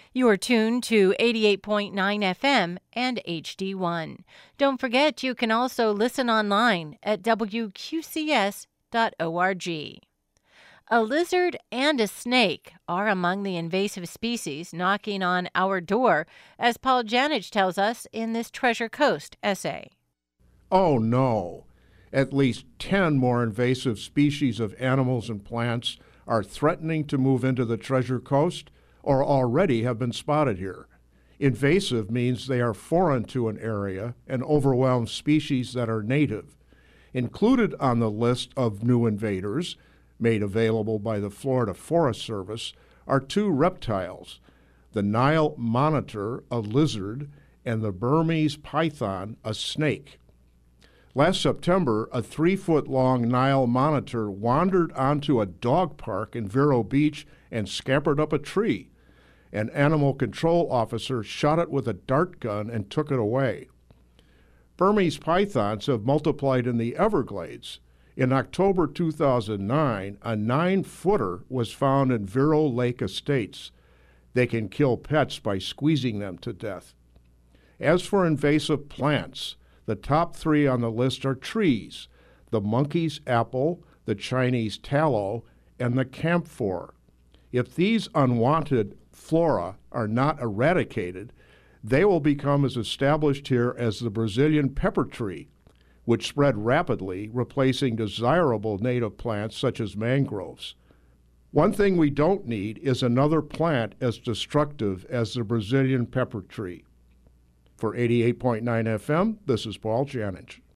You are tuned to 88.9 FM and HD1. Don't forget you can also listen online at wqcs.org. A lizard and a snake are among the invasive species knocking on our door, as Paul Janich tells us in this Treasure Coast essay. Oh no! At least 10 more invasive species of animals and plants are threatening to move into the Treasure Coast or already have been spotted here. Invasive means they are foreign to an area and overwhelm species that are native. Included on the list of new invaders, made available by the Florida Forest Service, are 2 reptiles, the Nile monitor, a lizard, and the Burmese python, a snake. Last September, a 3-foot-long Nile monitor wandered onto a dog park in Vero Beach and scampered up a tree. An animal control officer shot it with a dart gun and took it away. Burmese pythons have multiplied in the Everglades. In October 2009, a 9-footer was found in Vero Lake Estates. They can kill pets by squeezing them to death. As for invasive plants, the top 3 on the list are trees: the monkey's apple, the Chinese tallow, and the camphor. If these unwanted flora are not eradicated, they will become as established here as the Brazilian pepper tree, which spread rapidly, replacing desirable native plants such as mangroves. One thing we don't need is another plant as destructive as the Brazilian pepper tree. For 88.9 FM, this is Paul Janich.